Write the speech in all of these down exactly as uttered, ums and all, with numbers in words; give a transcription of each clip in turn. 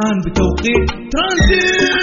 الآن بتوقيت ترانزيت.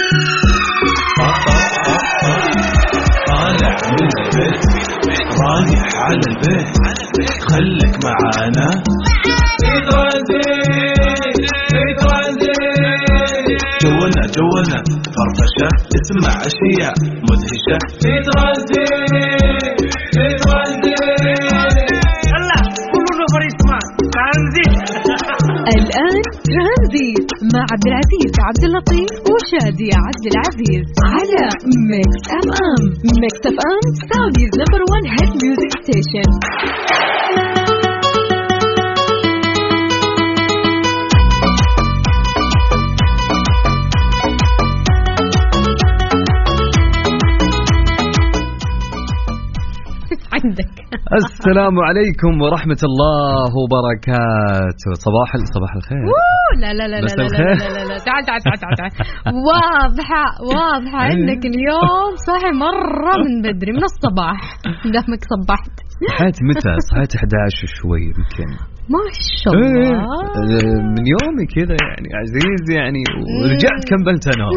طالع من البيت رايح على البيت خليك معانا في ترانزيت في ترانزيت. جونا جونا فرفشة اسمع أشياء مدهشة في ترانزيت في ترانزيت. يلا كلنا فريق ترانزيت. الآن ترانزيت مع عبد العزيز عبد اللطيف وشادية عبد العزيز على ميكس اف ام. ميكس اف ام سعوديز نمبر وان هيت ميوزك ستيشن. عندك. السلام عليكم ورحمة الله وبركاته. صباح صباح الخير. لا لا لا لا لا لا لا تعال تعال تعال تعال. واضحة واضحة إنك اليوم صاحي مرة من بدري من الصباح. دامك صبحت. صحيت متى؟ صحيت إحدى عشر شوي يمكن. ما شاء الله. من يومي كذا يعني عزيز يعني ورجعت كملت نوم.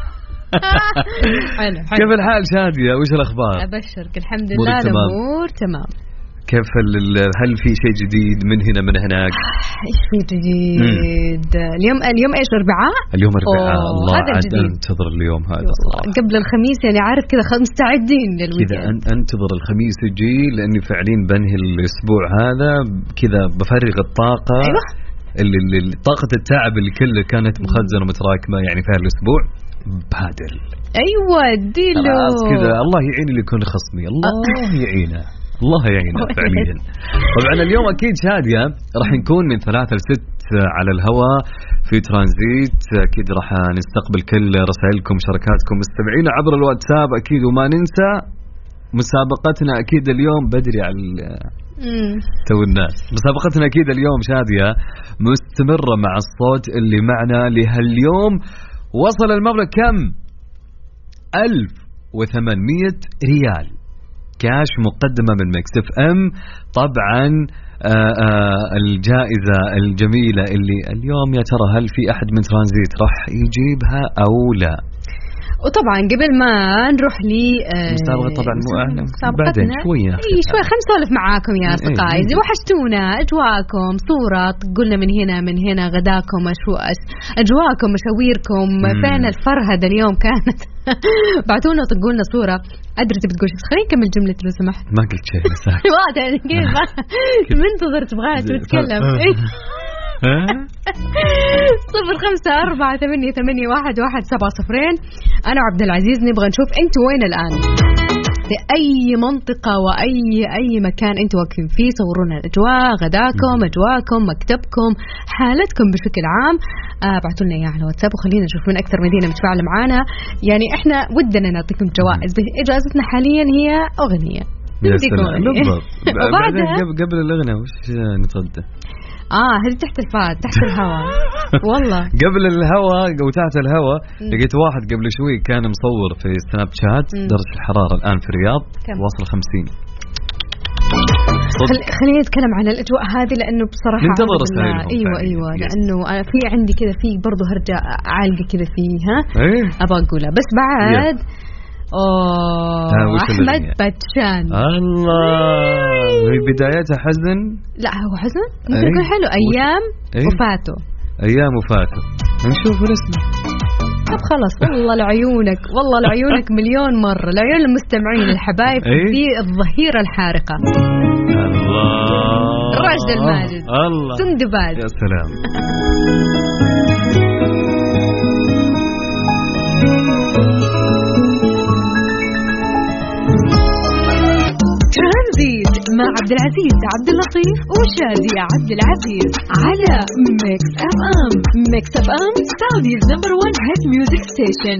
حلو حلو. كيف الحال شادية؟ وش الأخبار؟ أبشرك الحمد لله الأمور تمام. كيف هل في شيء جديد من هنا من هناك؟ إيش في جديد؟ اليوم اليوم إيش أربعاء؟ اليوم أربعاء. الله عاد انتظر اليوم هذا صراحة. قبل الخميس يعني عارف كذا مستعدين للويكند. كذا انتظر الخميس يجي لأني فعليا بنهي الأسبوع هذا كذا بفرغ الطاقة. أيوة. اللي طاقة التعب اللي كله كانت مخزنة ومتراكمة يعني في هالأسبوع بادل. أيوة ديلو. خلاص كذا الله يعين اللي يكون خصمي. الله يعينه الله يعينه فعليا. طبعا اليوم أكيد شادية راح نكون من ثلاثة لست على الهواء في ترانزيت. أكيد راح نستقبل كل رسائلكم شركاتكم مستمعين عبر الواتساب أكيد. وما ننسى مسابقتنا أكيد اليوم بدري على تو الناس. مسابقتنا أكيد اليوم شادية مستمرة مع الصوت اللي معنا لهاليوم. وصل المبلغ كم؟ ألف وثمانمية ريال كاش مقدمة من ميكس اف ام. طبعا آآ آآ الجائزة الجميلة اللي اليوم يا ترى هل في أحد من ترانزيت راح يجيبها أو لا؟ وطبعا قبل ما نروح لي مسابقة طبعا مو أعلم بعدين شوية اي شوي خلينا نسولف معاكم يا أصدقائي. إيه وحشتونا أجواءكم صورة قلنا من هنا من هنا غداكم أشو أجواءكم مشاويركم فين الفرهدة اليوم كانت. بعتونا وطقولنا صورة. أدري تبي تقول شيء خلينا نكمل جملة لو سمحت. ما قلت شيء بس واضح كيف منتظر تبغاها تتكلم. صفر خمسة أربعة ثمانية ثمانية واحد واحد سبعة صفرين. أنا عبد العزيز نبغى نشوف أنتوا وين الآن في أي منطقة وأي أي مكان أنتوا واقفين فيه. صورونا الأجواء غداكم أجواءكم مكتبكم حالتكم بشكل عام. آه بعتوا لنا إياها على واتساب وخلينا نشوف من أكثر مدينة متفاعلة معانا. يعني إحنا ودنا نعطيكم جوائز. إجازتنا حاليا هي أغنية. بالضبط. وبعدها قبل الأغنية وش نتغدى؟ آه هذه تحت الفاد تحت الهواء. والله قبل الهواء وتحت الهواء لقيت واحد قبل شوي كان مصور في سناب شات درجة الحرارة الآن في الرياض واصل خمسين. خلينا نتكلم عن الأجواء هذه لأنه بصراحة ننتظر أيوة أيوة لأنه أنا في عندي كذا في برضو هرجة عالقة كذا فيها إيه؟ أبغى أقولها بس بعد yeah. أوه أحمد باتشان. الله في بدايتها حزن. لا هو حزن ممكن يكون حلو. أيام أيه؟ وفاته أيام وفاته نشوف الاسم. طب خلاص والله لعيونك والله لعيونك مليون مرة لعيون المستمعين الحبايب أيه؟ في الظهيرة الحارقة. الله راشد الماجد الله سندباد. يا سلام. ترانزيت مع عبد العزيز عبد اللطيف وشادية عبد العزيز على ميكس اف ام. ميكس اف ام سعوديز نمبر وان هيت ميوزك ستيشن.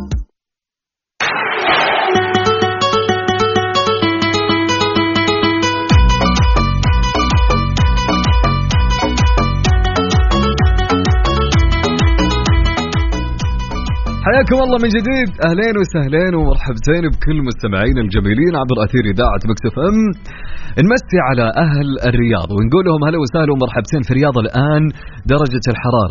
حياكم الله من جديد. أهلين وسهلين ومرحبتين بكل مستمعين الجميلين عبر أثير إذاعة ميكس اف ام. نمسي على أهل الرياض ونقول لهم هلا وسهلا ومرحبتين. في الرياض الآن درجة الحرارة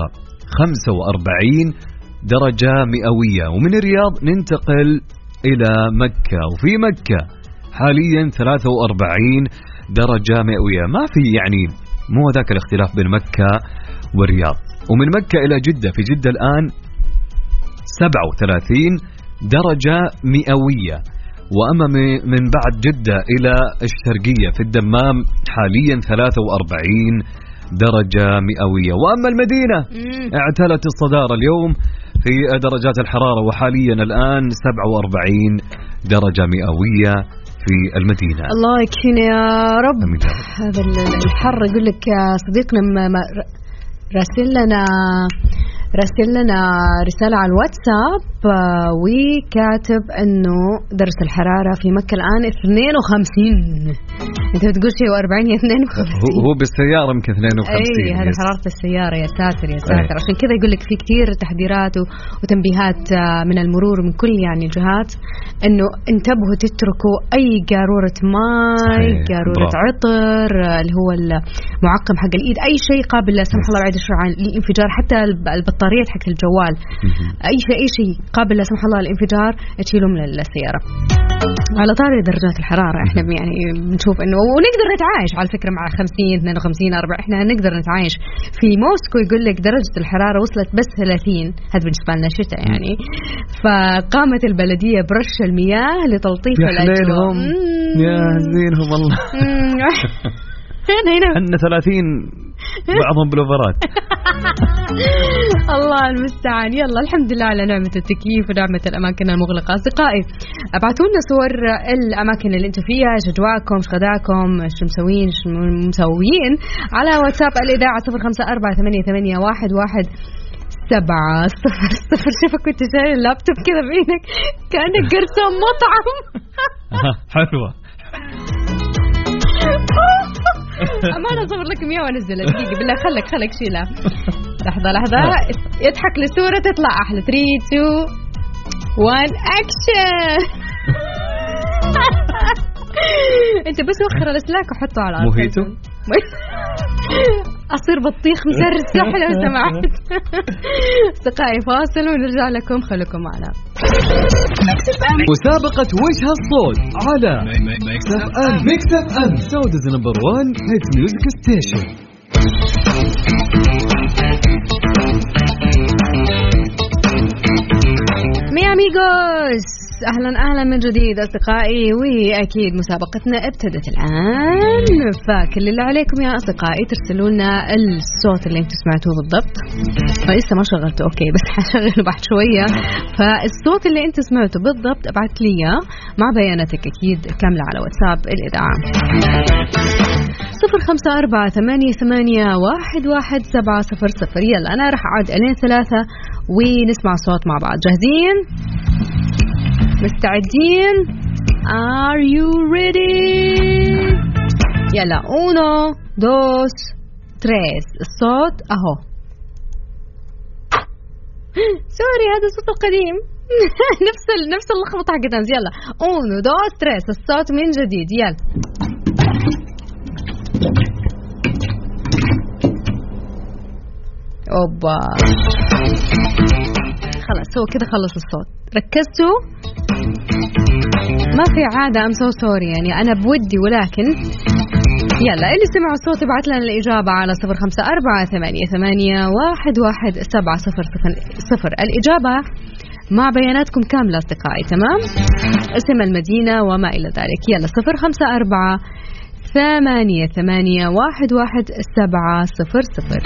خمسة وأربعين درجة مئوية. ومن الرياض ننتقل إلى مكة، وفي مكة حاليا ثلاثة وأربعين درجة مئوية. ما في يعني مو ذاك الاختلاف بين مكة والرياض. ومن مكة إلى جدة، في جدة الآن سبعة وثلاثين درجة مئوية. وأما من بعد جدة إلى الشرقية في الدمام حاليا ثلاثة وأربعين درجة مئوية. وأما المدينة اعتلت الصدارة اليوم في درجات الحرارة، وحاليا الآن سبعة وأربعين درجة مئوية في المدينة. الله يكفينا يا رب. هذا الحر. يقول لك صديقنا راسل لنا راسل لنا رسالة على الواتساب وكاتب انه درجة الحرارة في مكة الآن اثنين وخمسين. انت بتقول شيء وأربعين هي اثنين وخمسين. هو بالسيارة يمكن اثنين وخمسين. اي هذا حرارة السيارة. يا ساتر يا ساتر. عشان كذا يقول لك في كثير تحذيرات وتنبيهات من المرور من كل يعني الجهات انه انتبهوا تتركوا اي قارورة ماء، قارورة عطر، اللي هو المعقم حق الايد، اي شيء قابل لا سمح الله بعد الشر عن الانفجار، حتى البطارية حق الجوال، اي شيء اي شيء قابل لا سمح الله الانفجار تشيله من السيارة. على طاري درجات الحرارة احنا يعني بنشوف انه ونقدر نتعايش على فكرة مع خمسين اثنين وخمسين أربعة. احنا نقدر نتعايش. في موسكو يقول لك درجة الحرارة وصلت بس ثلاثين، هذا بالنسبة لنا شتاء يعني. فقامت البلدية برش المياه لتلطيف الأجواء. يا زينهم الله. هنا هنا هن ثلاثين بعضهم بلوفرات. الله المستعان. يلا الحمد لله على نعمة التكييف ونعمة الأماكن المغلقة. أصدقائي ابعتوا لنا صور الأماكن اللي انتم فيها، ايش أجواءكم، ايش غداكم، ايش مسوين ايش مسويين على واتساب الإذاعة صفر خمسة أربعة ثمانية ثمانية واحد واحد سبعة صفر صفر. شوفك كنت شايل اللابتوب كذا بعينك كأنك قرصان مطعم. حلوة. أمانة أصور لك مياه وأنزلها. دقيقة بالله خلك خلك شيلها. لحظة لحظة يضحك للصورة تطلع أحلى. ثلاثة اثنين واحد أكشن. أنت بس وخر الأسلاك وحطه على الأرض. موهيتو. أصير بطيخ مسرسح لو سمحت. أصدقائي فاصل ونرجع لكم، خليكم معنا. مسابقة وجه الصوت على ميكس اف ام. ميكس اف ام سعوديز نمبر وان هيت ميوزك ستيشن. مي اميغوس، اهلا اهلا من جديد اصدقائي. واكيد مسابقتنا ابتدت الان، فكل اللي عليكم يا اصدقائي ترسلوا لنا الصوت اللي انتم سمعتوه بالضبط. لسه ما شغلته اوكي بس حشغله بعد شويه. فالصوت اللي انت سمعته بالضبط ابعت لي مع بياناتك اكيد كامله على واتساب الاذاعه صفر خمسة أربعة ثمانية ثمانية واحد واحد سبعة صفر صفر. يلا أنا رح أعد إلين ثلاثة ونسمع صوت مع بعض. جاهزين؟ مستعدين؟ Are you ready؟ يلا uno dos tres. الصوت أهو. سوري هذا الصوت القديم. نفس نفس اللخبطة حقت أمس. يلا uno dos tres. الصوت من جديد. يلا أوبا خلاص هو كده خلص الصوت. ركزتوا؟ ما في عادة I'm so sorry يعني أنا بودي، ولكن يلا اللي سمعوا الصوت ابعت لنا الإجابة على صفر خمسة أربعة ثمانية ثمانية واحد واحد سبعة صفر صفر. الإجابة مع بياناتكم كاملة أصدقائي. تمام؟ اسم المدينة وما إلى ذلك. يلا صفر خمسة أربعة ثمانية ثمانية واحد واحد سبعة صفر صفر.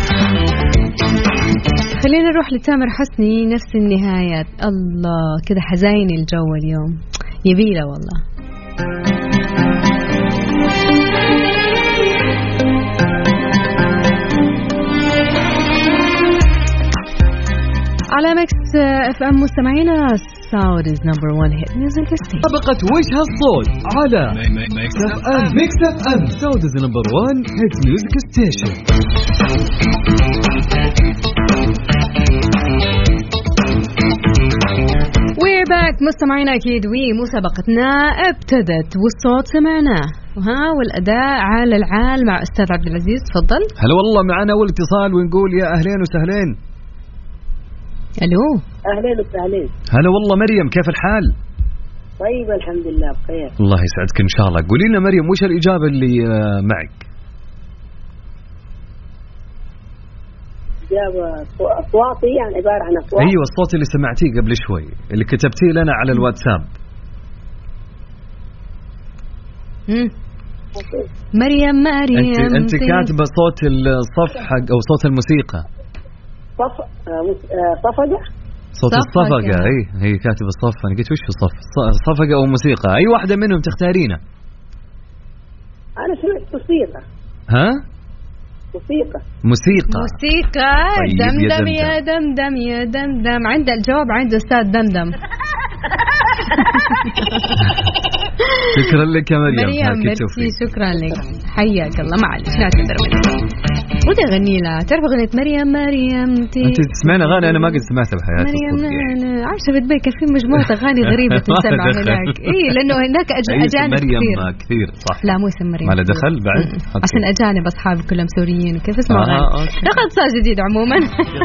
خلينا نروح لتامر حسني. نفس النهايات. الله كده حزين الجو اليوم، يبيله والله. على ميكس اف ام مستمعينا سعوديز نمبر وان هيت ميوزك ستيشن. مسابقة وجه الصوت على ميكس اف ام. ميكس اف ام سعوديز نمبر وان هيت ميوزك ستيشن. We're back مستمعينا أكيد. ومسابقتنا ابتدت والصوت سمعناه ها والأداء عال العال مع أستاذ عبد العزيز. تفضل. هلا والله معنا أول اتصال ونقول يا أهلين وسهلين. الو اهلين وسهلين. هلا والله مريم، كيف الحال؟ طيب الحمد لله بخير. الله يسعدك ان شاء الله. قولي لنا مريم، وش الاجابه اللي معك؟ اجابه اصواتي، يعني عباره عن اصوات. ايوه الصوت اللي سمعتيه قبل شوي اللي كتبتيه لنا على الواتساب. امم مريم مريم انت انت كاتبه صوت الصفحه او صوت الموسيقى؟ صف صفقه صوت الصفقه. اي هي كاتبه الصف، انا قلت وش الصف؟ صفقه او موسيقى، اي واحده منهم تختارينها؟ انا سمعت موسيقى. ها موسيقى موسيقى موسيقى طيب دمدم يا دمدم يا دمدم. عند الجواب عند استاذ دمدم. شكرا لك يا مريم. مريم ميرسي، شكرا لك، حياك الله. معلش نعتذر منك. ودي اغني لها، تعرف اغنيه مريم مريم تي. انت تسمعين اغاني انا ما قد سمعتها بحياتي. مريم انا عايشه في دبي، كان في مجموعه اغاني غريبه تسمع هناك. اي لانه هناك اجانب كثير. مريم كثير صح. لا مو اسم مريم، ما له دخل بعد عشان اجانب اصحابي كلهم سوريين وكيف اسمه اغاني. ناخذ اتصال جديد عموما.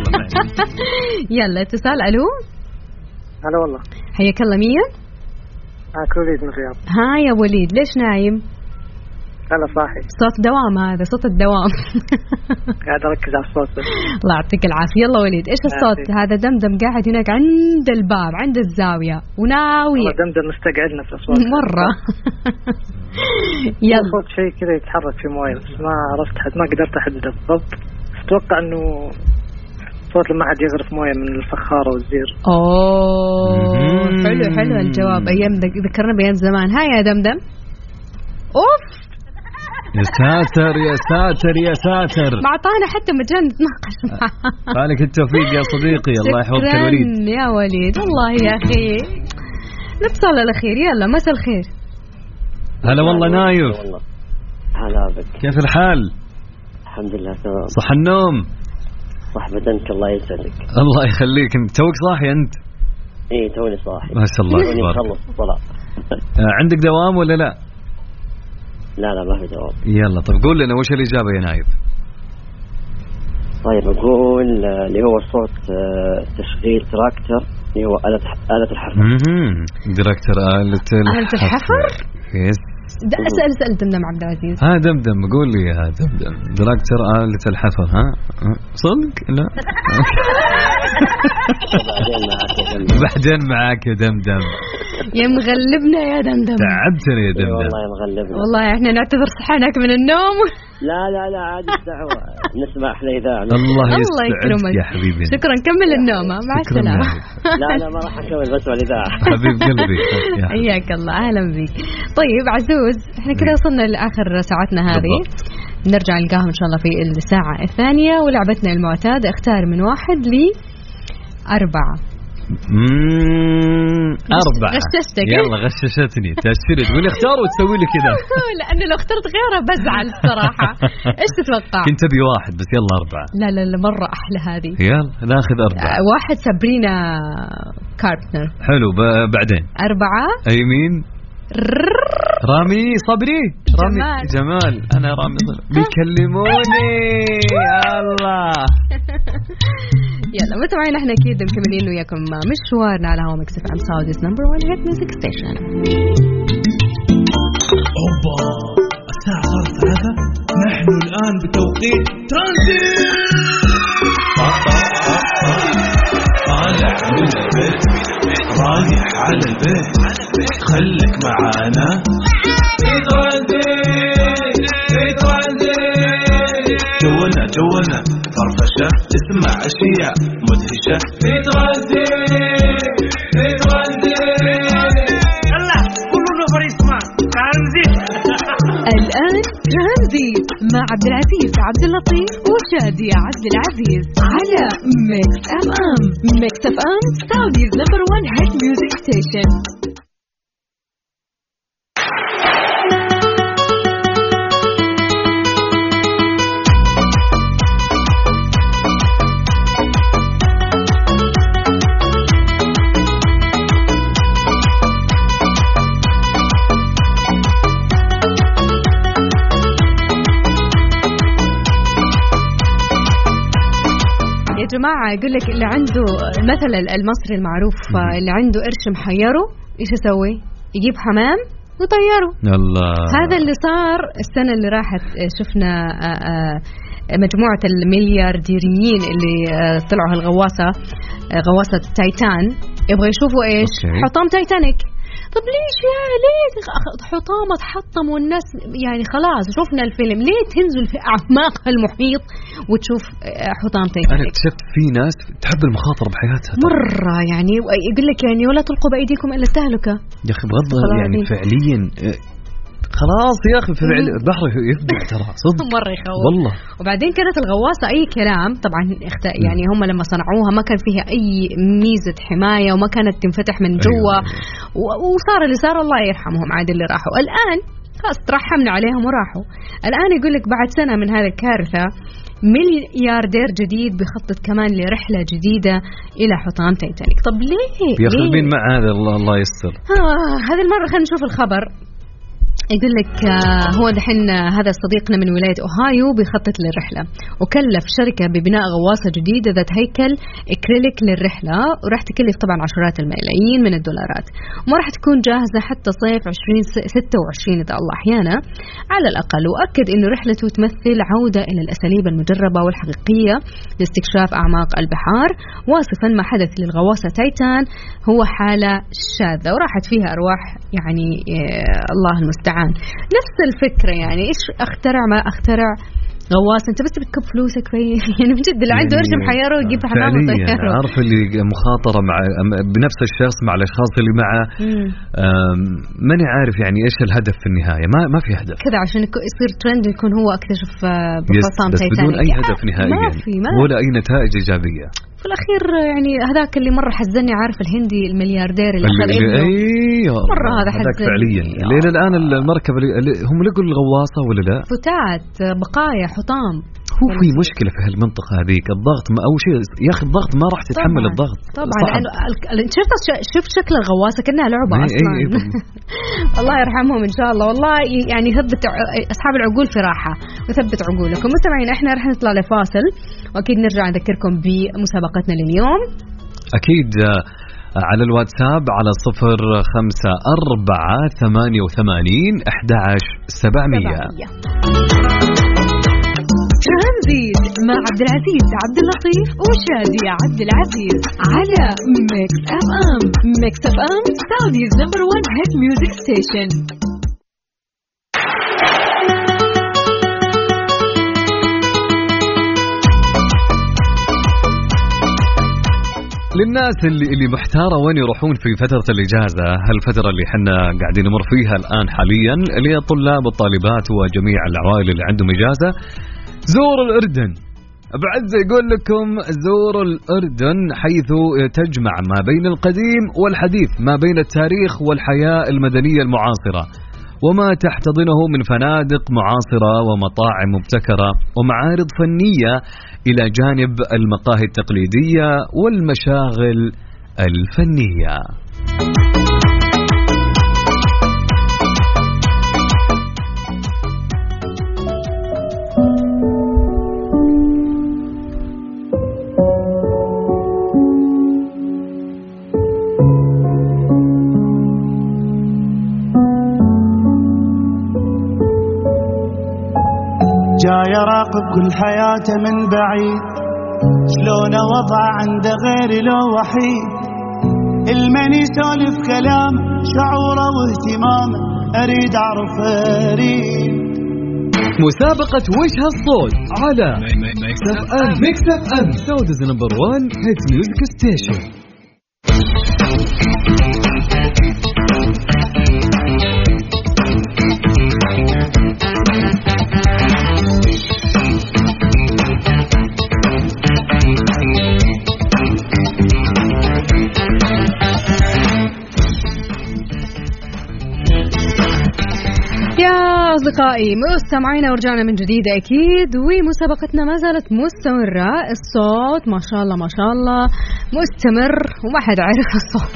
يلا اتصال. الو هلا والله، حياك الله. مين؟ معك وليد من الرياض. ها يا وليد، ليش نايم؟ هلا صاحي. صوت دوام هذا، صوت الدوام. قاعد اركز على الصوت بس. الله يعطيك العافيه. يلا وليد، ايش الصوت هذا؟ دمدم قاعد هناك عند الباب عند الزاويه وناوي. دمدم مستقعدنا في الاصوات مره. يلا صوت شيء كذا يتحرك في مويه، بس ما عرفت حد، ما قدرت احدد بالضبط. اتوقع انه صوت لما حد يغرف مويه من الفخاره والزير. اوه حلو حلو الجواب. ايام ذكرنا بايام زمان. هاي يا دمدم. اوف يا ساتر يا ساتر يا ساتر، ما اعطانا حتى مجال نتناقش معاه. فالك التوفيق يا صديقي، الله يحفظك يا وليد. يا وليد والله يا اخي. نتصل الاخير. يلا مساء الخير. هلا والله نايف. هلا بك، كيف الحال؟ الحمد لله تمام. صح النوم؟ صح بدنك، الله يسعدك. الله يخليك. انت توك صاحي انت؟ ايه توني صاحي ما شاء الله. توني مخلص الصلاة. عندك دوام ولا لا؟ لا لا ما في دوام. يلا طب قول لنا وش الإجابة يا نايف؟ طيب أقول اللي هو صوت تشغيل تراكتر، اللي هو آلة آلة الحفر. اها تراكتر آلة الحفر. آلة الحفر؟ يس. اسأل اسأل دمدم عبد العزيز. ها دمدم قول لي يا دمدم، تراكتر آلة الحفر. ها صدق؟ لا. بعدين معاك يا دمدم. يا مغلبنا يا دمدم. تعبتنا يا دمدم. والله مغلبنا. والله احنا نعتذر صحانك من النوم. لا لا لا عادي الدعوة، نسمع احلى إذاعة. الله يكرمك يا حبيبي. شكرا، كمل النوم. مع السلامة. لا لا ما راح أكمل، بسمع الإذاعة. حبيب قلبي. حياك الله، أهلا بك. طيب عزوز، احنا كده وصلنا لآخر ساعتنا هذه. نرجع نلقاهم إن شاء الله في الساعة الثانية، ولعبتنا المعتادة اختار من واحد لأربعة. اممم أربعة. غششتك. يلا غششتني، تأشري تقولي اختار وتسوي لي كذا. لأنه لو اخترت غيره بزعل الصراحة. إيش تتوقع؟ كنت أبي واحد بس، يلا أربعة. لا لا لا مرة أحلى هذه. يلا ناخذ أربعة. واحد سابرينا كاربنر. حلو. بعدين أربعة. أي مين؟ رامي صبري. رامي جمال, جمال. أنا رامي صبري. بيكلموني. الله. يلا متابعين، احنا اكيد مكملين وياكم مشوارنا على هوا ميكس اف ام سعوديز نمبر واحد هيت ميوزك ستيشن. اوبا الساعة صارت ثلاثة، نحن الآن بتوقيت ترانزيت. طالع من البيت رايح على البيت، خليك معانا في ترانزيت في ترانزيت. جولنا جولنا فرفشة، تسمع أشياء مدهشة في ترانزيت في ترانزيت. يلا كلنا فريق اسمع ترانزيت. الآن ترانزيت مع عبد العزيز عبد اللطيف وشادية عبد العزيز على ميكس اف ام. ميكس اف ام سعوديز نمبر واحد هيت ميوزك ستيشن. جماعة يقول لك اللي عنده مثل المصري المعروف اللي عنده قرش محيره إيش يسوي؟ يجيب حمام وطيره. الله. هذا اللي صار السنة اللي راحت. شفنا مجموعة المليارديريين اللي طلعوا هالغواصة غواصة تايتان يبغى يشوفوا إيش؟ أوكي. حطام تايتانيك. طب ليش يا ليه حطامة تحطم والناس يعني خلاص شوفنا الفيلم، ليه تنزل في أعماق المحيط وتشوف حطام تايتانيك؟ أنا اكتشفت في ناس تحب المخاطرة بحياتها مرة، يعني يقول لك يعني ولا تلقوا بأيديكم إلا التهلكة. يا أخي بغض يعني فعليا خلاص يا أخي في البحر يفضل ترى صدق مرة يخوف والله. وبعدين كانت الغواصة أي كلام طبعا، يعني هم لما صنعوها ما كان فيها أي ميزة حماية وما كانت تنفتح من جوا. أيوة. وصار اللي صار الله يرحمهم عاد اللي راحوا. الآن خلاص ترحمنا عليهم وراحوا. الآن يقول لك بعد سنة من هذه الكارثة ملياردير جديد بيخطط كمان لرحلة جديدة إلى حطام تايتانيك. طب ليه بياخذ مين مع هذا؟ الله الله يستر. آه هذه المرة خلينا نشوف الخبر. يقول لك هو دحين هذا صديقنا من ولاية أوهايو بيخطط للرحلة، وكلف شركة ببناء غواصة جديدة ذات هيكل إكريليك للرحلة، وراح تكلف طبعا عشرات الملايين من الدولارات، وما راح تكون جاهزة حتى صيف عشرين ستة وعشرين إذا الله أحيانا على الأقل. وأكد إنه رحلته تمثل عودة إلى الأساليب المجربة والحقيقية لاستكشاف أعماق البحار، واصفا ما حدث للغواصة تايتان هو حالة شاذة وراحت فيها أرواح يعني الله المستعان. نفس الفكرة يعني إيش أخترع ما أخترع غواص، أنت بس بتكب فلوسك في يعني من جد اللي عنده قرش محيره يجيب حمام وطياره. عارف اللي مخاطرة مع بنفس الشخص مع الأشخاص اللي معه ماني عارف يعني إيش الهدف في النهاية. ما ما في هدف كذا عشان يصير ترند يكون هو اكتشف بطام تايتانيك بدون أي هدف نهائي ما في ما ولا أي نتائج إيجابية في الأخير. يعني هذاك اللي مرة حزني عارف الهندي الملياردير اللي أخذ ابنه أيوه مرة هذا حزني فعليا. لين الآن المركبة اللي هم لقوا الغواصة ولا لا؟ فتات بقايا حطام. هو في مشكلة في هالمنطقة هذيك الضغط ما أو شيء يا أخي الضغط ما راح تتحمل طبعاً. الضغط طبعا لأنه شفت شفت شكل الغواصة كأنها لعبة أصلا. أي أي الله يرحمهم إن شاء الله. والله يعني ثبت أصحاب العقول في راحة وثبت عقولكم. مستمعين إحنا رح نطلع لفاصل وأكيد نرجع نذكركم بمسابقتنا لليوم أكيد على الواتساب على صفر خمسة أربعة ثمانية وثمانين أحد عشر سبعمية. ترانزيت مع عبد العزيز عبد اللطيف وشادية عبد العزيز على ميكس اف ام. ميكس اف ام سعوديز نمبر وان هيت ميوزك ستيشن. للناس اللي اللي محتارة وين يروحون في فترة الإجازة، هالفترة اللي حنا قاعدين نمر فيها الآن حاليا اللي هي الطلاب والطالبات وجميع العوائل اللي عندهم إجازة، زوروا الأردن. بعد يقول لكم زوروا الأردن حيث تجمع ما بين القديم والحديث، ما بين التاريخ والحياة المدنية المعاصرة، وما تحتضنه من فنادق معاصرة ومطاعم مبتكرة ومعارض فنية إلى جانب المقاهي التقليدية والمشاغل الفنية. جاي راقب كل حياته من بعيد، شلون وضع عنده غير لو وحيد، المن يسولف كلام شعوره واهتمامه اريد اعرف اريد. مسابقة وش هالصوت على ميكس اف ام. ميكس اف ام سعوديز نمبر وان هيت ميوزك ستيشن. أصدقائي مستمعينا ورجعنا من جديد أكيد، ومسابقتنا ما زالت مستمرة. الصوت ما شاء الله ما شاء الله مستمر وما حد عارف الصوت.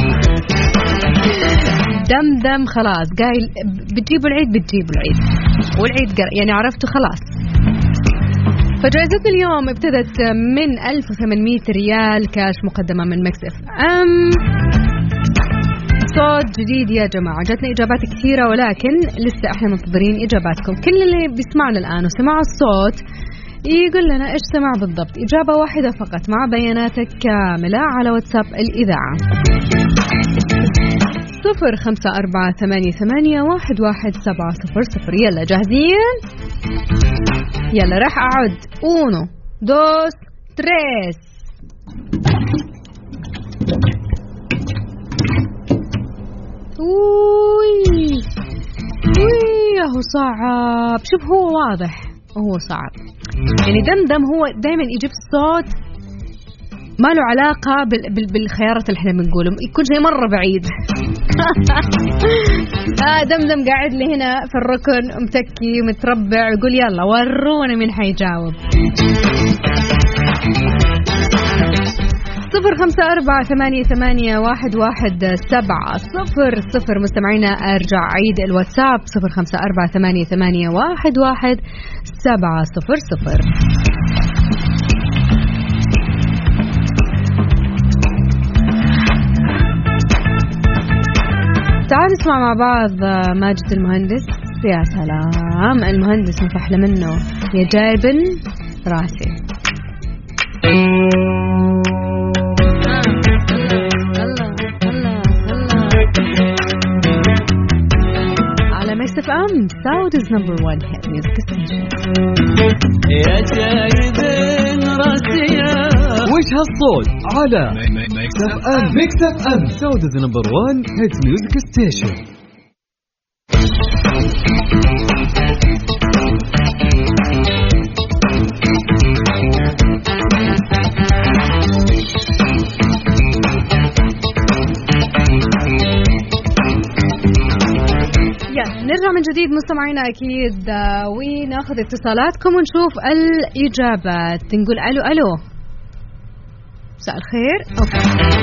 دمدم خلاص قايل بتجيبوا العيد بتجيبوا العيد والعيد يعني عرفتوا خلاص. فجائزتنا اليوم ابتدت من ألف وثمانمية ريال كاش مقدمة من ميكس اف ام. صوت جديد يا جماعة، جاتنا إجابات كثيرة ولكن لسه احنا منتظرين إجاباتكم. كل اللي بيسمعنا الآن وسمع الصوت يقول لنا إيش سمع بالضبط. إجابة واحدة فقط مع بياناتك كاملة على واتساب الإذاعة صفر خمسة أربعة ثمانية ثمانية واحد واحد سبعة صفر صفر. يلا جاهزين؟ يلا راح أعد uno, dos, tres. وي وي هو صعب. شوف هو واضح هو صعب يعني. دمدم هو دايما يجيب صوت ما له علاقة بالخيارات اللي احنا بنقوله، يكون شيء مرة بعيد. آه دمدم قاعد لي هنا في الركن متكي ومتربع ويقول يلا ورونا من حيجاوب. صفر خمسة أربعة ثمانية ثمانية واحد واحد سبعة صفر صفر. مستمعينا أرجع عيد الواتساب صفر خمسة أربعة ثمانية ثمانية واحد واحد سبعة صفر صفر. تعالوا نسمع مع بعض ماجد المهندس. يا سلام المهندس مفحلة منه يا جايبن راسي. على ميكس اف ام سعود's number one hit music station. يا جايبن راسي وش هالصوت على ميكس اف ام. ميكس اف ام سعود's number one hit music station. نرجع من جديد مستمعينا أكيد وناخذ اتصالاتكم ونشوف الإجابات. نقول ألو ألو مساء الخير. أوكي.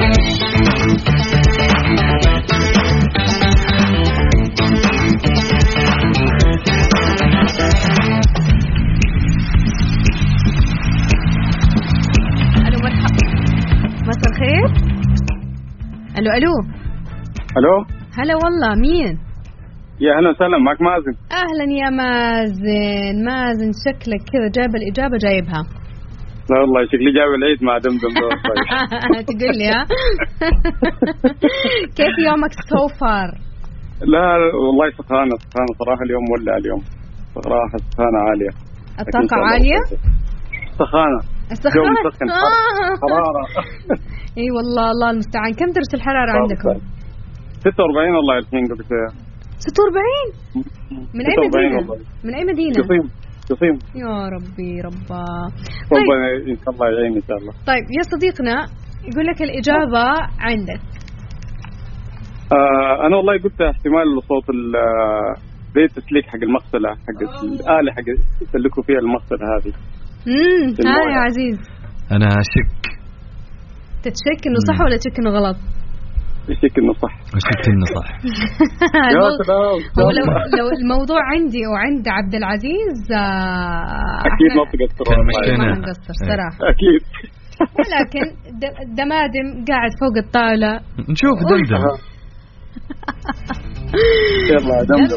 ألو مرحبا مساء الخير. ألو ألو ألو هلا والله مين؟ يا أهلا وسهلا معك مازن. أهلا يا مازن. مازن شكلك كذا جايب الإجابة جايبها. لا والله شكلي جايب العيد مع دمدم. تقول لي ها. كيف يومك so far؟ لا والله سخانة سخانة صراحة اليوم ولا اليوم صراحة سخانة عالية. الطاقة عالية؟ سخانة السخانة حرارة. اي والله الله المستعان. كم درجة الحرارة عندكم؟ ستة وأربعين والله الحين قبل شوية. ستة وأربعين من أي مدينة؟ من أي مدينة؟ قصيم قصيم. يا ربي ربا. طيب. ربنا إن شاء الله يعين إن شاء الله. طيب يا صديقنا يقول لك الإجابة عندك. آه أنا والله قلت احتمال صوت زي التسليك حق المغسلة حق الآلة حق يسلكوا فيها المغسلة هذه. امم ها يا عزيز. أنا أشك. تتشك إنه صح ولا تشك إنه غلط؟ أشك إنه صح. أشك إنه صح. يا سلام. هو لو لو الموضوع عندي وعند عبد العزيز أكيد ما تقصر. ما نقصر صراحة. أكيد. ولكن دمادم قاعد فوق الطاولة. نشوف دمدم. يلا دمدم.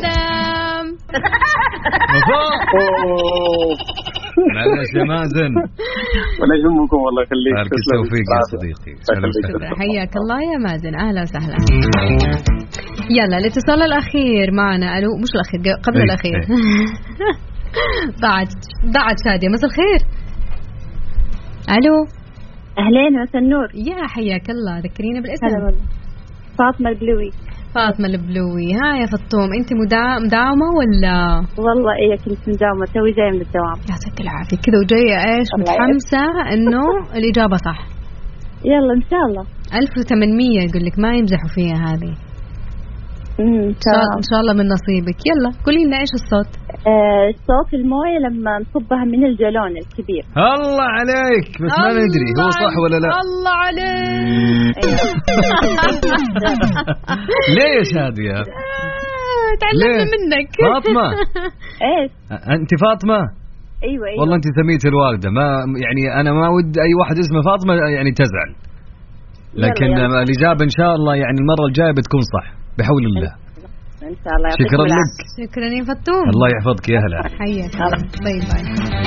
معلش يا مازن. ولا يهمكم والله يخليك. بارك الله فيك يا صديقي. حياك الله يا مازن. أهلا وسهلا. يلا الاتصال الأخير معنا. ألو مش الأخير قبل ايه الأخير. ايه. ضاعت ضاعت شادية. مساء الخير. ألو أهلين مساء النور. يا حياك الله. ذكرينا بالاسم. هلا والله. فاطمة البلوي. فاطمة البلوي. ها يا فطوم أنت مداومة ولا؟ والله إيه كنت مداومة توي جاية من الدوام. يعطيك العافية. كذا وجاية إيش متحمسة إنه الإجابة صح. يلا إن شاء الله. ألف وثمانمية يقول لك ما يمزحوا فيها هذه. امم إن شاء الله من نصيبك. يلا قولي لنا إيش الصوت. آه صوت الموية لما نصبها من الجالون الكبير. الله عليك. بس ما ندري هو صح ولا لا. الله عليك. ليش هادية؟ تعلمنا منك. فاطمة. ايش أنت فاطمة؟ ايوه ايوه والله انت سميتي الوالده، ما يعني انا ما ود اي واحد اسمه فاطمه يعني تزعل، لكن يلا يلا. الاجابه ان شاء الله يعني المره الجايه بتكون صح بحول الله. ان شاء الله. يعطيكم شكرا لك. العافية. شكرا يا فتوم. الله يحفظك يا هلا. حياك. باي باي.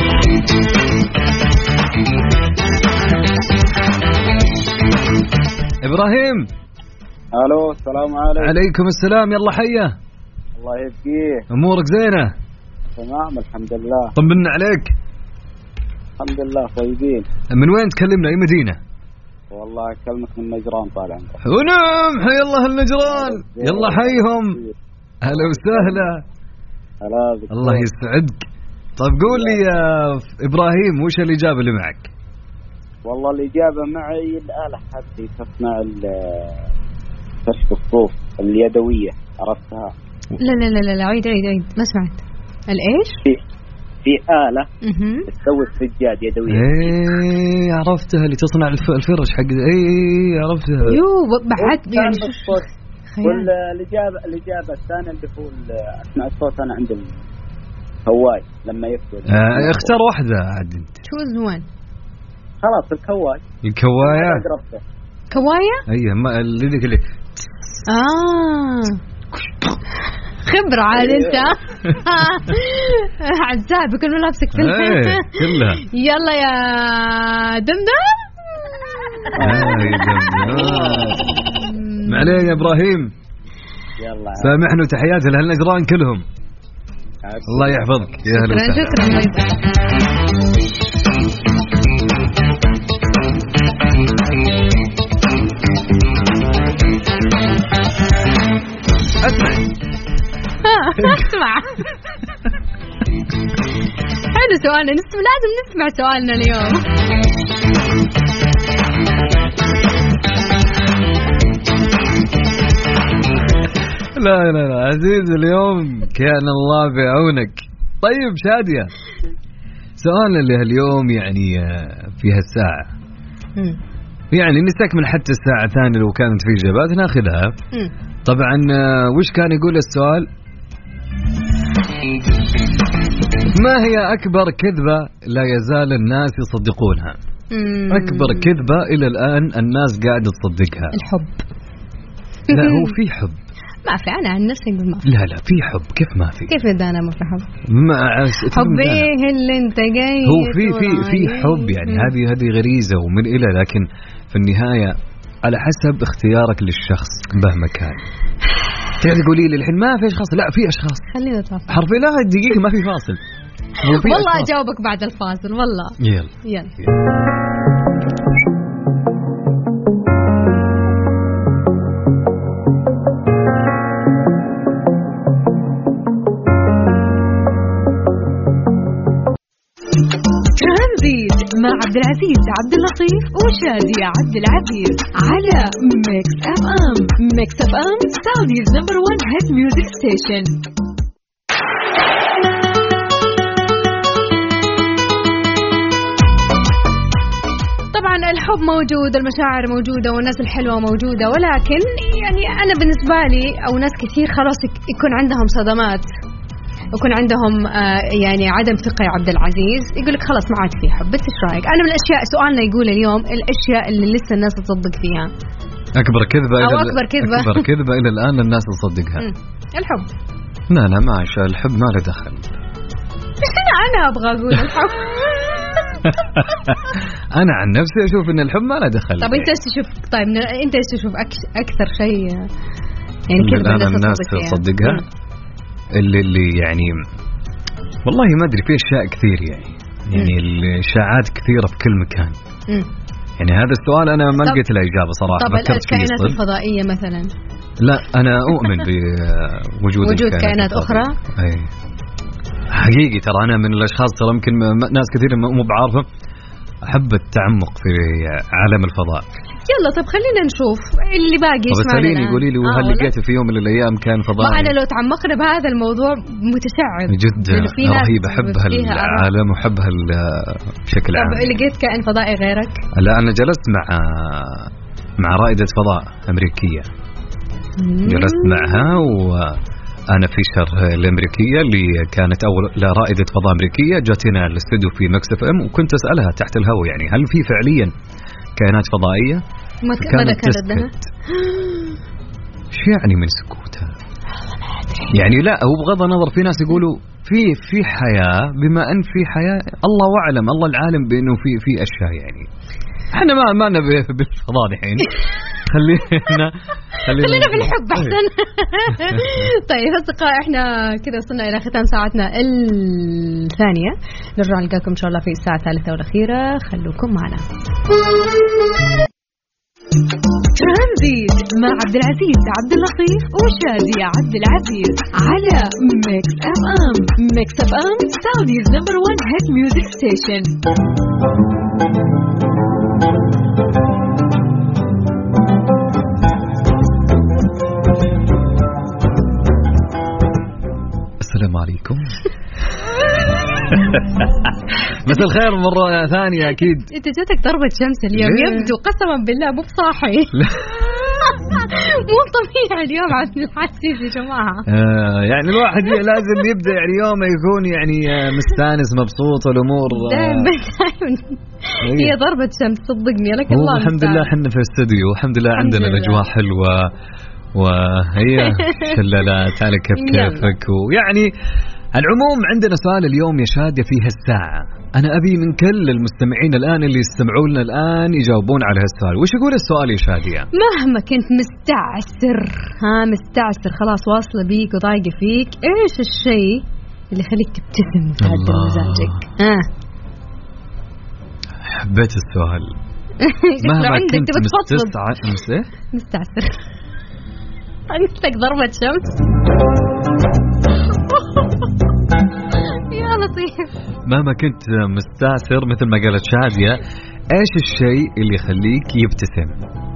ابراهيم. الو السلام عليكم. عليكم السلام، يلا حيه. الله يبقيه. امورك زينه؟ تمام الحمد لله. طمنا عليك. الحمد لله طيبين. من وين تكلمنا؟ اي مدينه؟ والله اكلمك من نجران طال عمرك. ونعم، حي الله النجران، يلا حيهم، اهلا وسهلا. هلا بك. الله يسعدك. طيب قول لي يا ابراهيم، وش الاجابه اللي معك؟ والله الاجابه معي الاله حقتي تصنع كشف الصوف اليدويه، عرفتها؟ لا لا لا لا عيد عيد عيد ما سمعت. الايش؟ في في آلة اها تسوي السجاد يدوية. ايه عرفتها، اللي تصنع الف... الفرش حق ايه عرفتها. يو بعد يعني كل الإجابة الإجابة الثانية اللي هو أثناء الصوت أنا عند الكواي لما يفصل. آه اختار واحدة عاد أنت. شو زوان؟ خلاص الكواي. الكواية. كواية؟ أيه ما اللي ذيك اللي. آه. خبرة عاد أنت. عزاب بكل ملابسك في ايه كلها. يلا يا دمدم. ايه دمدم. معليه يا ابراهيم. يلا سامحنا وتحياتي لاهل نجران كلهم. الله يحفظك يا اهلا وسهلا. شكرا اسمع اسمع. حلو سؤالنا، نسمع لازم نسمع سؤالنا اليوم. لا لا لا عزيز اليوم كان الله بعونك. طيب شادية، سؤالنا اللي اليوم يعني في هالساعة يعني نستكمل حتى الساعة الثانية لو كانت في إجابات ناخذها. طبعا وش كان يقول السؤال؟ ما هي أكبر كذبة لا يزال الناس يصدقونها؟ أكبر كذبة إلى الآن الناس قاعدة تصدقها. الحب. لا هو في حب. ما في، أنا عن نفسي ما في. لا لا في حب، كيف ما في؟ كيف إذا أنا ما في حب؟ ما حب إيه اللي أنت جاي؟ هو في في في حب يعني هذه هذه غريزة ومن إلى، لكن في النهاية على حسب اختيارك للشخص مهما كان. تقدر تقولي لي الحين ما في أشخاص؟ لا في أشخاص. خلينا نتواصل. حرفيا لا دقيقة ما في فاصل. والله أجاوبك بعد الفاصل والله. يلا يلا. ترانزيت مع عبد العزيز عبد اللطيف وشادية عبد العزيز على ميكس اف ام. ميكس اف ام سعوديز نمبر وان هيت ميوزك ستيشن. طبعا الحب موجود، المشاعر موجودة، والناس الحلوة موجودة، ولكن يعني أنا بالنسبة لي أو ناس كثير خلاص يكون عندهم صدمات، يكون عندهم آه يعني عدم ثقة يا عبد العزيز، يقولك خلاص ما عاد في حب. بس إيش رأيك؟ أنا من الأشياء سؤالنا يقول اليوم الأشياء اللي لسه الناس تصدق فيها. أكبر كذبة أو أكبر كذبة أكبر كذبة إلى الآن الناس تصدقها. الحب. لا لا ما عشان الحب ما له دخل. أنا أنا أبغى أقول الحب. أنا عن نفسي أشوف إن الحب ما له دخل. طب أنت إيش تشوف؟ طيب أنت إيش تشوف أكثر شيء يعني كذبة الآن الناس تصدقها؟ اللي اللي يعني والله ما أدري، في أشياء كثير يعني يعني الإشاعات كثيرة في كل مكان. م. يعني هذا السؤال أنا ما لقيت له إجابة صراحة. طب الكائنات الفضائية مثلا؟ لا أنا أؤمن بوجود وجود كائنات أخرى. أي حقيقي ترى أنا من الأشخاص ترى يمكن ناس كثير مو بعارفة أحب التعمق في عالم الفضاء. يلا طب خلينا نشوف اللي باقي يسمعنا. طب يقولي لي وهل لقيت في يوم من الأيام كان فضاء؟ ما أنا لو تعمقنا بهذا الموضوع متشعب جدا رهيب، أحب هالعالم وأحب هالشكل عام. طب لقيت كائن فضائي غيرك؟ لا أنا جلست مع مع رائدة فضاء أمريكية. مم. جلست معها أنا فيشر الأمريكية اللي كانت أول رائدة فضاء أمريكية، جات هنا الاستوديو في مكس اف ام، وكنت أسألها تحت الهواء يعني هل في فعليا كائنات فضائية؟ ماذا كانت لها؟ شو يعني من سكوتها؟ يعني لا، هو بغض النظر في ناس يقولوا في في حياة، بما أن في حياة الله أعلم، الله العالم بأنه في في أشياء يعني احنا ما ما نبي بالفضاء الحين. خلينا خلينا في الحب احسن. طيب اصدقاء احنا كذا وصلنا الى ختام ساعتنا الثانيه، نرجع نلقاكم ان شاء الله في الساعه الثالثه والاخيره، خلوكم معنا. ترانزيت مع عبد العزيز عبد اللطيف وشادي عبد العزيز على ميكس اف ام. ميكس اف ام سعوديز نمبر واحد هيت ميوزك ستيشن. السلام عليكم. مساء الخير مرة ثانية أكيد. أنت جاتك ضربة شمس اليوم يبدو قسما بالله مو بصاحي. مو طبيعي اليوم عبد العزيز يا جماعة. آه يعني الواحد لازم يبدأ يعني يومه يكون يعني مستانس مبسوط والأمور. دائما هي ضربة شمس صدقني لك الله. الحمد لله احنا في الاستوديو، الحمد لله عندنا الأجواء حلوة وهي شلالات على كيف كيفك. ويعني العموم عندنا سؤال اليوم يا شادية في هالساعة، أنا أبي من كل المستمعين الآن اللي يستمعون لنا الآن يجاوبون على هالسؤال. وش يقول السؤال يا شادية؟ مهما كنت مستعسر ها مستعسر خلاص واصلة بيك وضايقة فيك، إيش الشيء اللي يخليك تبتسم وتعدل مزاجك؟ ها حبيت السؤال. مهما كنت مستعسر مستعسر قلت لك ضربة شمس. يا لطيف. مهما كنت مستعسر مثل ما قالت شادية، ايش الشيء اللي يخليك يبتسم؟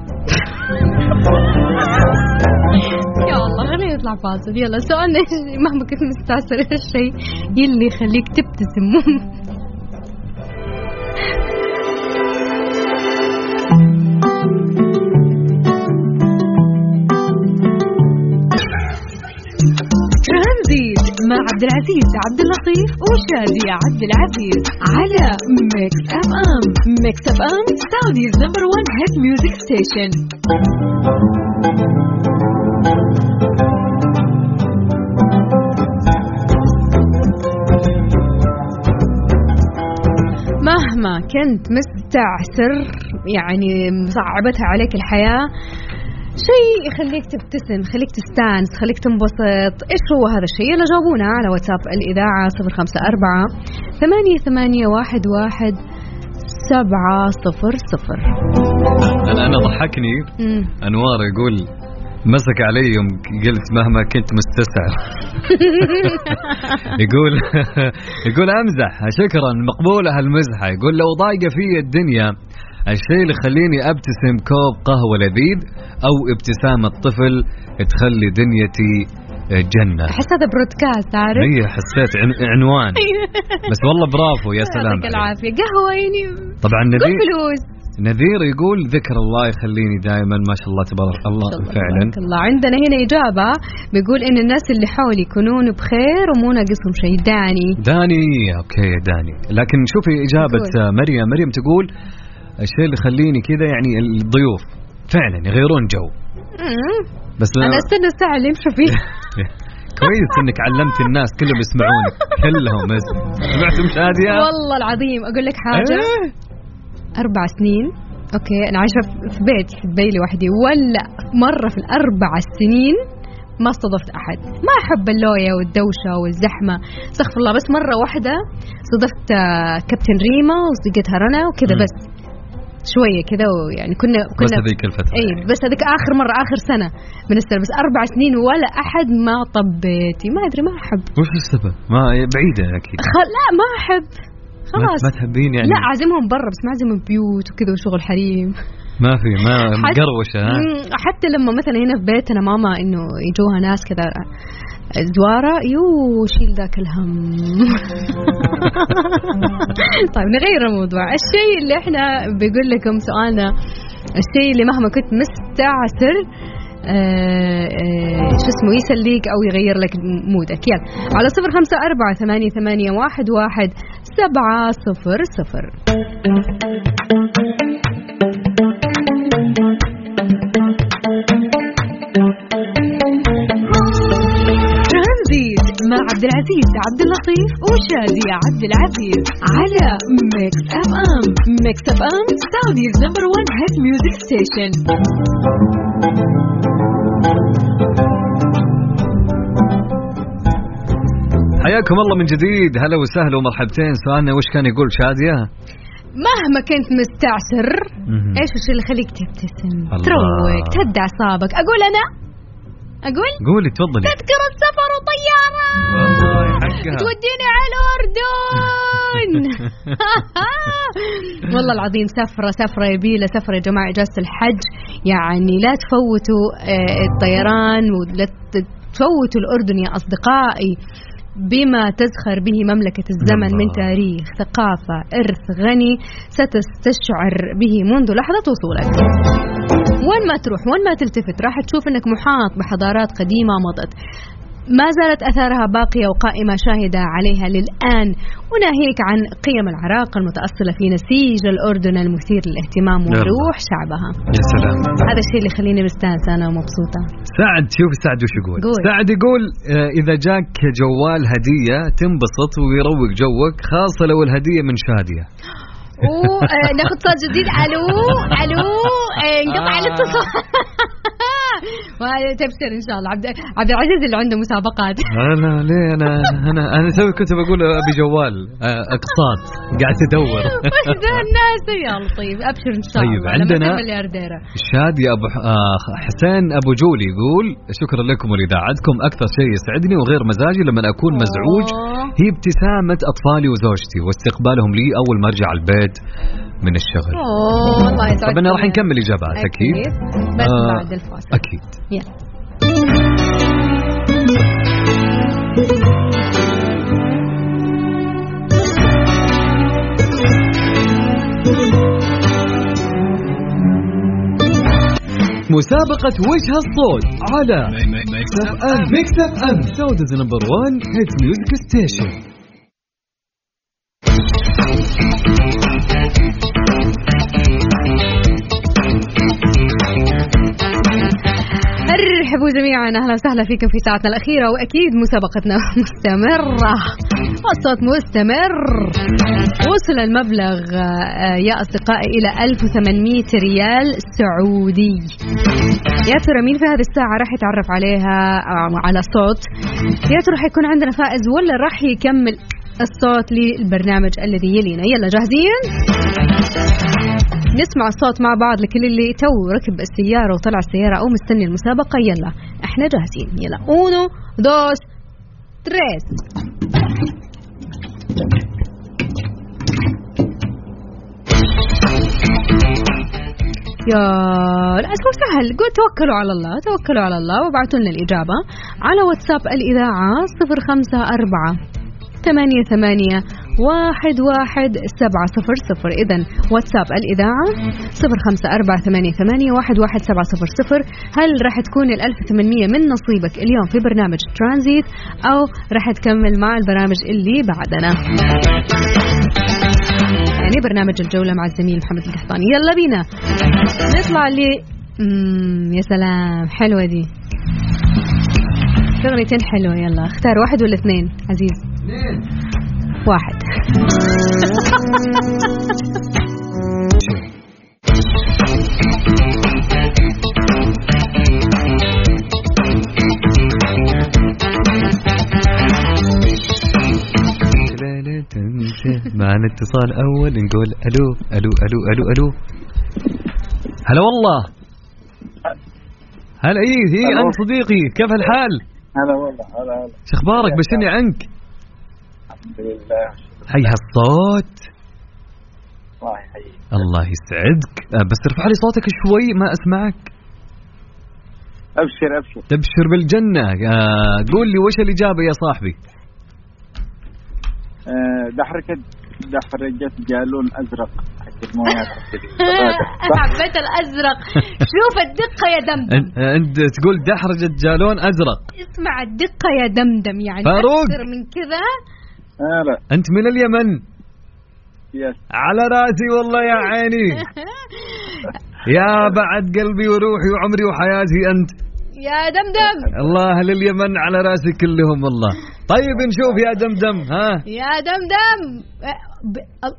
يا الله خلينا نطلع فاصل. يلا سؤالنا مهما كنت مستعسر ايش الشيء اللي يخليك تبتسم؟ ترانزيت مع عبد العزيز عبد اللطيف وشادي عبد العزيز على ميكس اف ام. ميكس اف ام سعوديز نمبر واحد هيت ميوزك ستيشن. مهما كنت مستعسر يعني مصعبتها عليك الحياة، شيء يخليك تبتسم، خليك تستانس، خليك تنبسط. إيش هو هذا الشيء؟ يلا جاوبونا على واتساب الإذاعة صفر خمسة أربعة ثمانية ثمانية واحد واحد سبعة صفر صفر. أنا أنا ضحكني أنوار يقول مسك علي يوم قلت مهما كنت مستسعر. يقول يقول أمزح، شكرا مقبولة هالمزحة. يقول لو ضايقة في الدنيا الشيء اللي يخليني أبتسم كوب قهوة لذيذ أو ابتسامة طفل تخلي دنيتي جنة. أحس هذا برودكاست عارف. هي حسيت عنوان. بس والله برافو يا سلام. يعطيك العافية. قهوة يعني طبعا نذير فلوس. نذير يقول ذكر الله يخليني دائما. ما شاء الله تبارك الله. فعلا الله. عندنا هنا إجابة بيقول إن الناس اللي حولي يكونون بخير ومو ناقصهم شيء. داني داني أوكي داني. لكن شوفي إجابة مريم. مريم تقول الشيء اللي يخليني كذا يعني الضيوف فعلا يغيرون جو. بس أنا استنى الساعة اللي يمشوا فيه. كويس إنك علمت الناس كلهم يسمعونك كلهم. سمعتم شادية؟ والله العظيم أقول لك حاجة. أربع سنين أوكي أنا عايشة في بيت في دبي لوحدي، ولا مرة في الأربع سنين ما استضفت أحد. ما أحب اللوية والدوشة والزحمة استغفر الله. بس مرة واحدة استضفت كابتن ريما وصديقتها رنا وكذا، بس شوية كذا ويعني كنا كنا بس هذيك الفترة. أي بس هذيك آخر مرة آخر سنة من السنة. بس أربع سنين ولا أحد ما طبيتي. ما أدري ما أحب. وش السبب؟ ما بعيدة أكيد. خل... لا ما أحب خلاص. ما تحبين يعني؟ لا عازمهم برا بس ما عازمهم بيوت وكذا وشغل حريم. ما في ما مقروشة. حتى لما مثلا هنا في بيتنا ماما إنه يجوها ناس كذا زوارة يو شيل ذاك الهم. طيب نغير الموضوع. الشيء اللي احنا بيقول لكم سؤالنا الشيء اللي مهما كنت مستعسر آه آه شو اسمه يسليك أو يغير لك مودك. يلا على صفر خمسة أربعة ثمانية ثمانية واحد واحد سبعة صفر صفر. ترانزيت مع عبد العزيز عبد اللطيف وشادية عبد العزيز على ميكس اف ام. ميكس اف ام سعوديز نمبر وان هيت ميوزك ستيشن. حياكم الله من جديد. هلا وسهلا ومرحبتين. سؤالنا وش كان يقول شادية؟ مهما كنت مستعسر ايش الشيء اللي يخليك تبتسم تروق تهدى اعصابك؟ اقول انا اقول قولي تفضلي. تذكرة سفر وطيارة توديني على الأردن. والله العظيم سفرة سفرة يبيلة سفرة يا جماعة إجازة الحج، يعني لا تفوتوا الطيران ولا تفوتوا الأردن يا أصدقائي، بما تزخر به مملكة الزمن من تاريخ ثقافة إرث غني ستستشعر به منذ لحظة وصولك. وين ما تروح وين ما تلتفت راح تشوف أنك محاط بحضارات قديمة مضت ما زالت أثارها باقية وقائمة شاهدة عليها للآن، وناهيك عن قيم العراق المتأصلة في نسيج الأردن المثير للاهتمام وروح شعبها. يا سلام، هذا الشيء اللي خليني مستانسة أنا ومبسوطة. سعد شوف سعد وش يقول؟ سعد يقول إذا جاك جوال هدية تنبسط ويروق جوك، خاصة لو الهدية من شادية. وناخذ صوت جديد. ألو ألو انقطع الاتصال. تبشر ان شاء الله. عبد عبد العزيز اللي عنده مسابقات. انا ليه انا انا انا توي كنت بقول ابي جوال اقساط قاعد ادور. وش الناس يا لطيف. ابشر ان شاء طيب الله. عندنا شادي ابو حسين ابو جولي يقول شكرا لكم ولإذاعتكم، اكثر شيء يسعدني وغير مزاجي لما اكون مزعوج هي ابتسامة اطفالي وزوجتي واستقبالهم لي اول ما ارجع البيت من الشغل. اوه الله يسعدك. طبعا راح نكمل اجابات اكيد, أكيد. بس آه بعد الفاصل اكيد. يلا مسابقة وجه الصوت على ميكس اف ام. ميكس اف ام سعوديز نمبر وان هيت ميوزك ستيشن. ارحبوا جميعا، اهلا وسهلا فيكم في ساعتنا الاخيره، واكيد مسابقتنا مستمره والصوت مستمر. وصل المبلغ يا اصدقائي الى ألف وثمانمئة ريال سعودي. يا ترى مين في هذه الساعه راح يتعرف عليها على صوت؟ يا ترى راح يكون عندنا فائز ولا راح يكمل الصوت للبرنامج الذي يلينا؟ يلا جاهزين؟ نسمع الصوت مع بعض لكل اللي تو ركب السيارة وطلع السيارة أو مستني المسابقة. يلا احنا جاهزين. يلا uno dos tres. يا الأسبوع سهل. قول توكلوا على الله توكلوا على الله وابعتوا لنا الإجابة على واتساب الإذاعة صفر خمسة أربعة ثمانية ثمانية واحد واحد سبعة صفر صفر. إذن واتساب الإذاعة صفر خمسة أربعة ثمانية ثمانية واحد واحد سبعة صفر صفر. هل راح تكون الألف وثمانمئة من نصيبك اليوم في برنامج ترانزيت أو راح تكمل مع البرامج اللي بعدنا؟ يعني برنامج الجولة مع الزميل محمد القحطاني. يلا بينا نطلع لي يا سلام حلوة دي شغلتين حلوة. يلا اختار واحد ولا اثنين عزيز؟ واحد. معنا اتصال أول نقول ألو ألو ألو ألو ألو. هلا والله. هلا إيه هي أنت صديقي كيف الحال؟ هلا والله. هلا هلا. شخبارك بشني عنك؟ الحمد لله. حي هالصوت. الله يحييك. الله يسعدك. بس ارفع لي صوتك شوي ما أسمعك. أبشر أبشر. تبشر بالجنة. قول لي وش الإجابة يا صاحبي؟ دحركة دحرجة جالون أزرق المويه. حبيت الازرق. شوف الدقه يا دمدم. انت تقول دحرجة جالون ازرق. اسمع الدقه يا دمدم يعني فاروق. اكثر من كذا. هلا انت من اليمن؟ يس. على راسي والله يا عيني. يا بعد قلبي وروحي وعمري وحياتي انت يا دمدم. الله لليمن على راسي كلهم والله. طيب نشوف يا دمدم. ها يا دمدم. ب...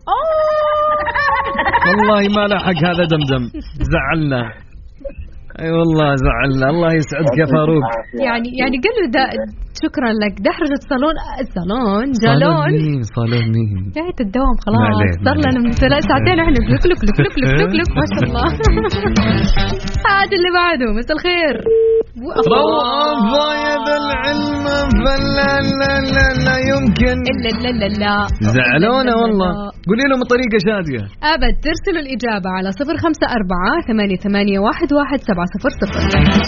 والله ما لحق هذا دمدم، زعلنا. اي أيوة والله زعلنا. الله يسعدك يا فاروق. يعني يعني قال له دا شكرا لك دحرجة صالون صالون جالون صالون مين نهاية الدوام خلاص صار لنا من ثلاث ساعتين احنا لك لك لك لك لك لك لك ما شاء الله. هذا اللي بعده. مساء الخير. ضايد العلم فلا لا لا لا يمكن لا لا لا لا زعلونا والله. قولي لهم الطريقة شادية. أبد ترسلوا الإجابة على صفر خمسة أربعة ثمانية ثمانية واحد واحد سبعة صفر صفر.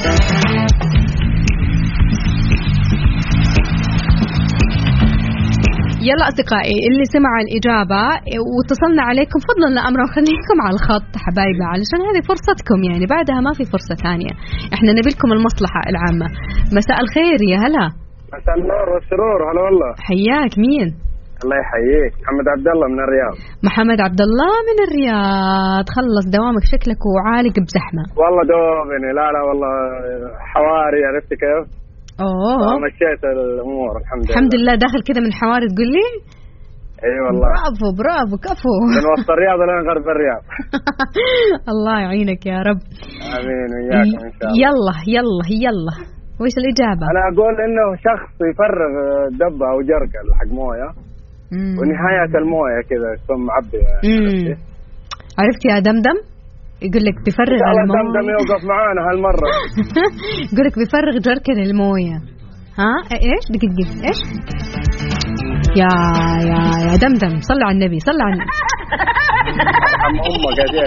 يلا أصدقائي اللي سمع الإجابة واتصلنا عليكم فضلا لأمرا خليكم على الخط حبايبي علشان هذه فرصتكم يعني بعدها ما في فرصة ثانية. إحنا نبيلكم المصلحة العامة. مساء الخير يا هلا. مساء النور والسرور. هلا والله. حياك. مين؟ الله يحييك. محمد عبد الله من الرياض. محمد عبد الله من الرياض. خلص دوامك شكلك وعالق بزحمة. والله دوبني. لا لا والله حواري. عرفت كيف؟ اوه مشيت الامور الحمد لله. الحمد لله. داخل كذا من حواري تقول لي؟ اي والله. برافو برافو كفو. من وسط الرياض لين غرب الرياض. الله يعينك يا رب. امين وياكم ان شاء الله. يلا يلا يلا وش الاجابه؟ انا اقول انه شخص يفرغ دبه او جركه حق مويه ونهايه المويه كذا تكون معبيه. عرفت يا دمدم؟ يقول لك بيفرغ المويه. دمدم يوقف معانا هالمره. يقول لك بيفرغ جركن المويه. ها ايش دقيقه دقيقه ايش يا يا يا دمدم صلى على النبي صلى على النبي. عم امك قاعدين.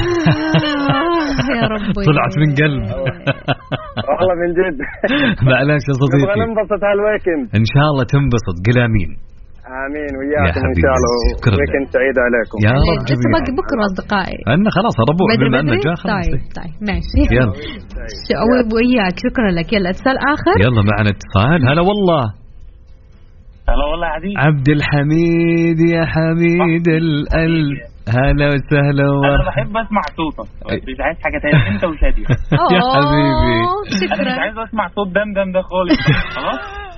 يا ربي طلعت من قلب. والله من جد. معلش يا صديقي. نبغى ننبسط هالويكند. ان شاء الله تنبسط. قل امين. امين وياكم ان شاء الله. ويكند سعيد عليكم يا رب. لسه باقي بكره اصدقائي. انا خلاص الربوع بما انه جاء خلاص. طيب طيب ماشي. يلا وياك شكرا لك. يلا اتصال اخر. يلا معنا اتصال. هلا والله. هلا والله عزيز. عبد الحميد يا حميد القلب. هلا وسهلا. انا بحب اسمع صوتك مش عايز حاجه ثانيه. انت وشاديه. يا حبيبي انا مش عايز اسمع صوت دمدم ده خالص. خلاص.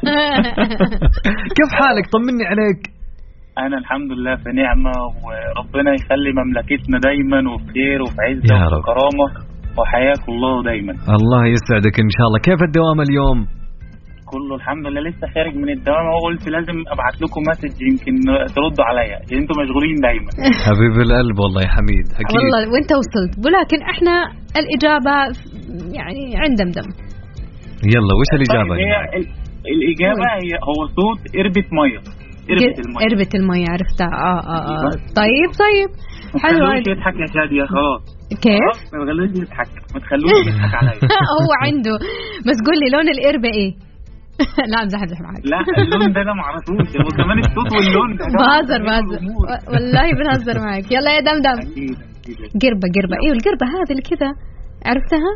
كيف حالك؟ طمني عليك. انا الحمد لله في نعمه وربنا يخلي مملكتنا دايما وبخير وفي عزه وكرامه وحياكم الله دايما. الله يسعدك ان شاء الله. كيف الدوام اليوم؟ كله الحمد لله. لسه خارج من الدوام وقلت لازم ابعت لكم مسج يمكن تردوا عليا عشان انتم مشغولين دايما. حبيب القلب والله يا حميد. اكيد والله وانت وصلت ولكن احنا الاجابه يعني عند دمدم. يلا وش الاجابه؟ طيب هي الاجابه هي هو صوت قربة ميه. قربة الميه. قربة الميه عرفتها. اه اه اه طيب طيب حلو. ما تخلوش يضحك يا شاديه خلاص. كيف؟ ما تخلوش يضحك ما تخلوش يضحك عليا. هو عنده بس قول لي لون القربة ايه؟ لا امزح امزح معاك. لا اللون ده انا ما اعرفوش. هو كمان الصوت واللون. بهزر بهزر والله بنهزر معاك. يلا يا دمدم. قربة قربة. ايوه القربة هذه اللي كذا عرفتها؟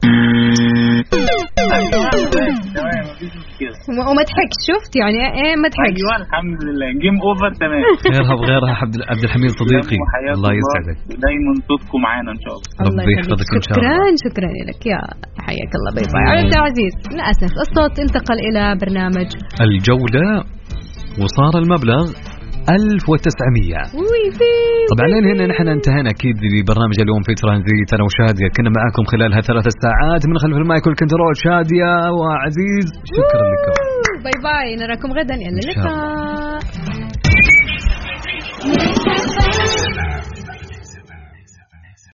وما تحكش. شفت يعني ايه ما تحكش. ايوه الحمد لله جيم اوفر تمام. غيرها بغيرها. عبد الحميد صديقي الله يسعدك. دايما صوتكم معانا ان شاء الله. ربي يحفظك ان شاء الله. شكرا شكرا لك يا حياك الله. باي باي. عبد العزيز للاسف الصوت انتقل الى برنامج الجولة وصار المبلغ ألف وتسعمية. طبعا لين هنا نحن انتهينا أكيد ببرنامج اليوم في ترانزيت. أنا وشادية كنا معاكم خلال هالثلاث ساعات من خلف المايك والكنترول. شادية وعزيز شكرا لكم. باي باي. نراكم غدا. إلى اللقاء.